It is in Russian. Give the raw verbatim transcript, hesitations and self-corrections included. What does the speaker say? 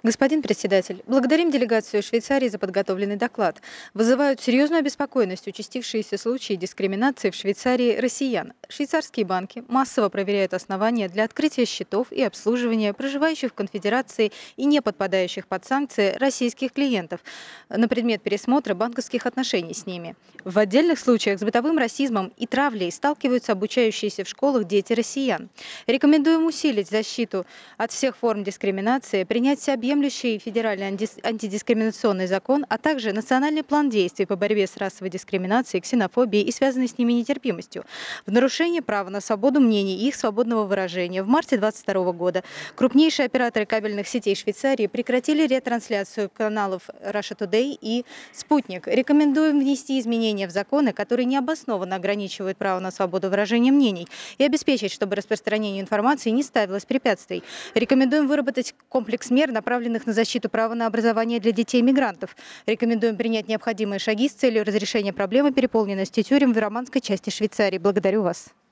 Господин председатель, благодарим делегацию Швейцарии за подготовленный доклад. Вызывают серьезную обеспокоенность участившиеся случаи дискриминации в Швейцарии россиян. Швейцарские банки массово проверяют основания для открытия счетов и обслуживания проживающих в конфедерации и не подпадающих под санкции российских клиентов на предмет пересмотра банковских отношений с ними. В отдельных случаях с бытовым расизмом и травлей сталкиваются обучающиеся в школах дети россиян. Рекомендуем усилить защиту от всех форм дискриминации, принять всеобъемлющий федеральный анти- антидискриминационный закон, а также национальный план действий по борьбе с расовой дискриминацией, ксенофобией и связанной с ними нетерпимостью. В нарушение права на свободу мнений и их свободного выражения в марте две тысячи двадцать второго года крупнейшие операторы кабельных сетей Швейцарии прекратили ретрансляцию каналов Russia Today и Спутник. Рекомендуем внести изменения в законы, которые необоснованно ограничивают право на свободу выражения мнений, и обеспечить, чтобы распространению информации не ставилось препятствий. Рекомендуем выработать комплекс мер, направленных на защиту права на образование для детей-мигрантов. Рекомендуем принять необходимые шаги с целью разрешения проблемы переполненности тюрем в романской части Швейцарии. Благодарю вас.